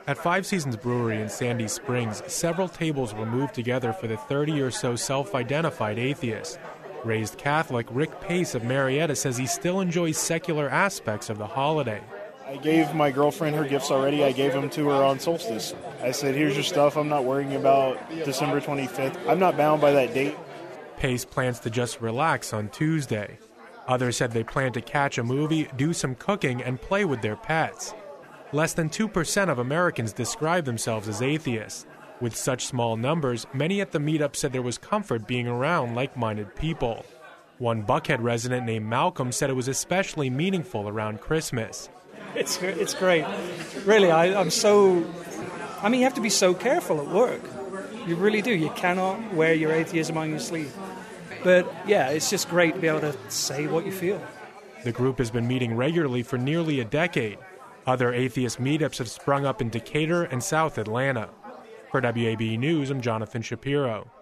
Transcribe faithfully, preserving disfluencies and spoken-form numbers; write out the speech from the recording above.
At Five Seasons Brewery in Sandy Springs, several tables were moved together for the thirty or so self-identified atheists. Raised Catholic, Rick Pace of Marietta says he still enjoys secular aspects of the holiday. I gave my girlfriend her gifts already. I gave them to her on solstice. I said, here's your stuff. I'm not worrying about December twenty-fifth. I'm not bound by that date. Pace plans to just relax on Tuesday. Others said they plan to catch a movie, do some cooking, and play with their pets. Less than two percent of Americans describe themselves as atheists. With such small numbers, many at the meetup said there was comfort being around like-minded people. One Buckhead resident named Malcolm said it was especially meaningful around Christmas. It's it's great. Really, I, I'm so... I mean, you have to be so careful at work. You really do. You cannot wear your atheism on your sleeve. But, yeah, it's just great to be able to say what you feel. The group has been meeting regularly for nearly a decade. Other atheist meetups have sprung up in Decatur and South Atlanta. For W A B E News, I'm Jonathan Shapiro.